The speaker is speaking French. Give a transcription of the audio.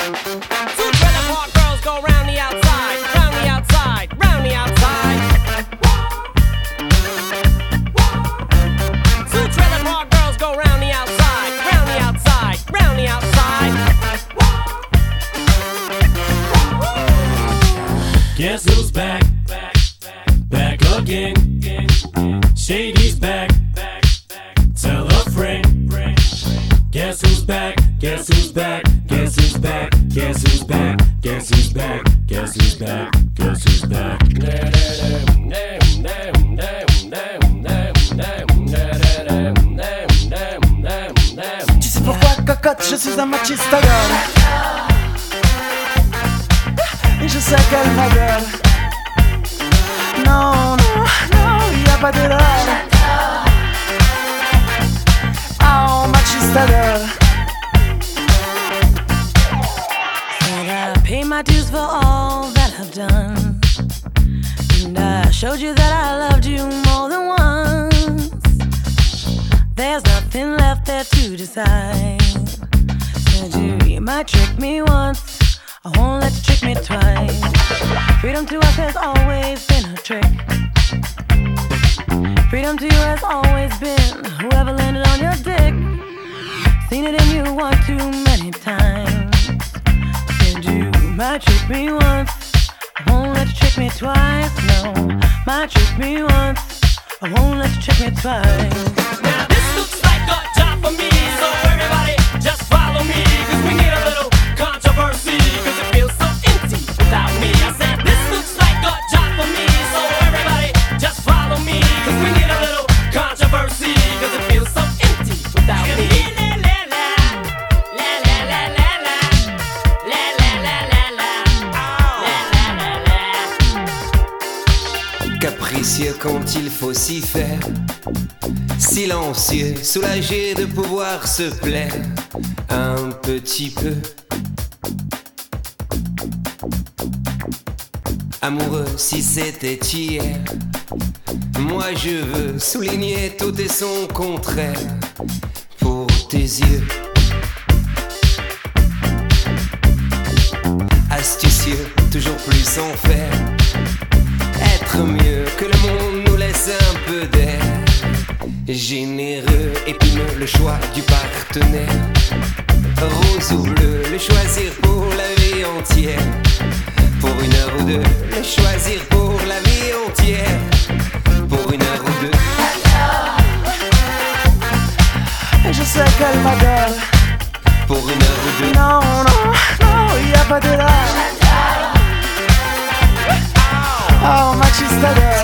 Two trailer park girls go round the outside, round the outside, round the outside. Two trailer park girls go round the outside, round the outside, round the outside. Guess who's back? Back again. Shady's back. Tell a friend. Guess who's back? Guess who's back? Guess who's back? Guess who's back? Guess who's back? Guess who's back? Guess who's back? Tu sais pourquoi, cocotte, je suis un machista girl. Et je sais qu'elle m'adore. Non, non, non, y a pas d'erreur. Oh, machista girl. Said I pay my dues for all that I've done, and I showed you that I loved you more than once. There's nothing left there to decide. Said you might trick me once, I won't let you trick me twice. Freedom to us has always been a trick. Freedom to you has always been whoever landed on your dick. Seen it in you one too many times. Said you might trick me once, I won't let you trick me twice. No, might trick me once, I won't let you trick me twice. Now this looks like a job for me, so everybody just follow me, cause we need a little controversy, cause it feels so empty without me. I said this looks like a job for me, so everybody just follow me, cause we need a little controversy, cause it feels so empty without me. Capricieux quand il faut s'y faire, silencieux, soulagé de pouvoir se plaire un petit peu. Amoureux si c'était hier, moi je veux souligner tout et son contraire pour tes yeux. Astucieux, toujours plus en faire, être mieux que le monde nous laisse un peu d'air. Généreux, épineux, le choix du partenaire. Rose ou bleu, le choisir pour la vie entière. Pour une heure ou deux, le choisir pour la vie entière. Pour une heure ou deux. Et je sais qu'elle m'adore. Pour une heure ou deux. Non, non, non, y a pas d'erreur. Oh, machista girl.